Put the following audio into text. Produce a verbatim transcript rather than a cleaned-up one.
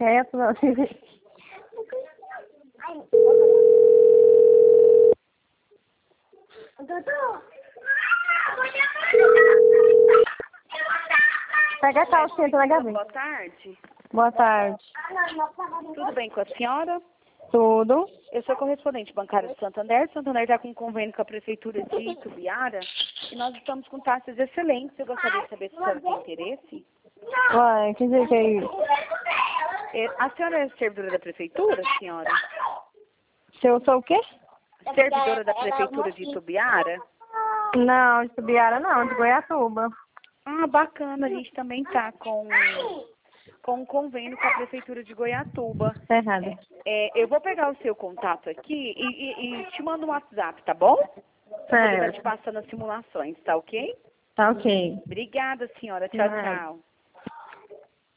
quieto. Não. Pega a calcinha, tá na gaveta. Boa tarde. Boa tarde. Tudo bem com a senhora? Tudo. Eu sou correspondente bancária de Santander. Santander está com um convênio com a Prefeitura de Itubiara e nós estamos com taxas excelentes. Eu gostaria de saber se a senhora tem interesse. Uai, que dizer que é isso? É, A senhora é servidora da Prefeitura, senhora? Se eu sou o quê? Servidora da Prefeitura de Itubiara? Não, de Tubiara não, de Goiatuba. Ah, bacana. A gente também está com, com um convênio com a Prefeitura de Goiatuba. Tá errado. É, eu vou pegar o seu contato aqui e, e- e te mando um WhatsApp, tá bom? Pra poder estar te Certo. passando as simulações, tá ok? Tá ok. Obrigada, senhora. Tchau, Vai. tchau.